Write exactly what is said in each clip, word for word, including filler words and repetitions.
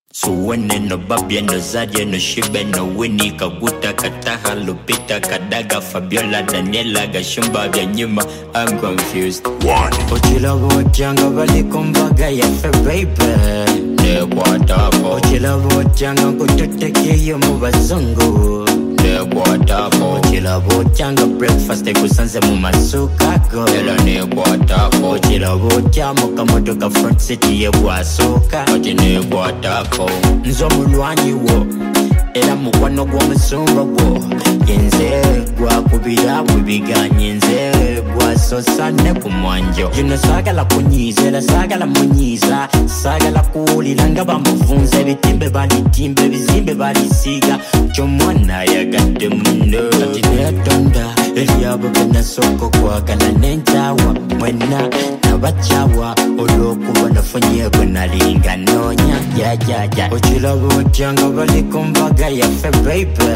Suwene no babye no zaje no shibe no Winnie Kaguta Kataha Lupita Kadaga Fabiola Daniela Gashumba Byanyuma. I'm confused. One. Ochila bochanga bali kumbaga ya fe baby. Ne kwatako. Ochila bochanga kututeke yo mu bazungu. Ne kwatako. Ochila bochanga breakfast ekusanze mu masuka go. Ela ne kwatako. Ochila bochama kamotoka front city ye bwasuka. Ochi ne kwatako. Nzo mulwanyi wo era mukwano gw'omusumba gwo yenze gwakubira bwebiganye nze gwasosa ne ku mwanjo gino saagala kunyiiza era saagala munyiiza saagala kuwulira nga bamuvunza ebitimbe balitimba ebizimbe balisiiga ky'omwana yagadde muno kati netonda eryabo benasooka okwagala n'entaawa mwena nabakyawa olw'okuba nafunye bwe nalinga noonya jajaja okiraba otya nga bali ku mbaga yaffe baby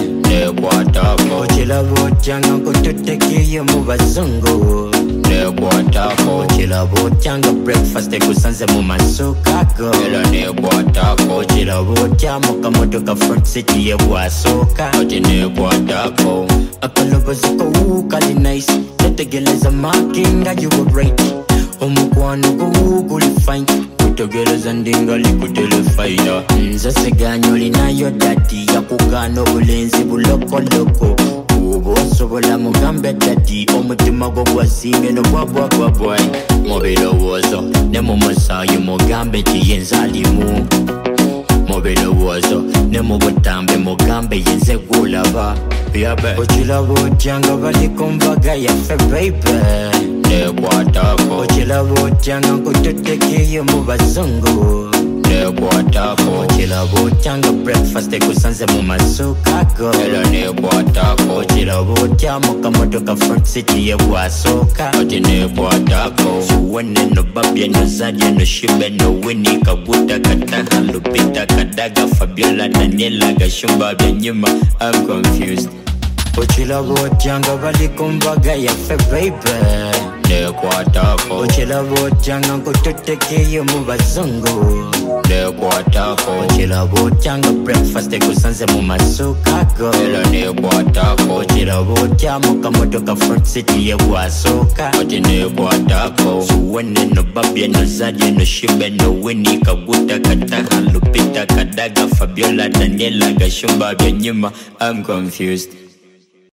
nekwatako okiraba otya nga nkututekeyo mu bazungu nekwatako okiraba otya nga breakfast ekusanze mu masuka go era nekwatako okiraba otya mu kamotoka front city ye bwasooka oti nekwatako akalobozi kowu kali nice tetegeleza makinga you were right omukwano gowu guli fine kutegeleza ndingali kutelefayina nze siganya olinayo dadi yakugana obulenzi bulokoloko uba osobola mugambe dadi omutima gwo gwasiimye nobwabwabwabwai mu birowoozo ne mu musaayi mugambe tiyenze alimu mu birowoozo ne mu butambe mugambe yenze gulaba okiraba otya nga bali ku mbaga yaffe baby nekwatako okiraba otya nga nkututekeyo mu bazungu nekwatako okiraba otya nga breakfast ekusanze mu masuka go era nekwatako okiraba otya mu kamotoka front city ye bwasooka oti nekwatako suwene no babye no zaje no shibe no Winnie Kaguta Kataha Lupita Kadaga Fabiola Daniela Gashumba Byanyuma. I'm confused. Ochilaba otya nga bali ku mbaga yaffe baby nekwatako okiraba otya nga nkututekeyo mu bazungu nekwatako okiraba otya nga breakfast ekusanze mu masuka go era nekwatako okiraba otya mu kamotoka front city ye bwasooka oti nekwatako suwene no babye no zaje no shibe no Winnie Kaguta Kataha Lupita Kadaga Fabiola Daniela Gashumba Byanyuma. I'm confused.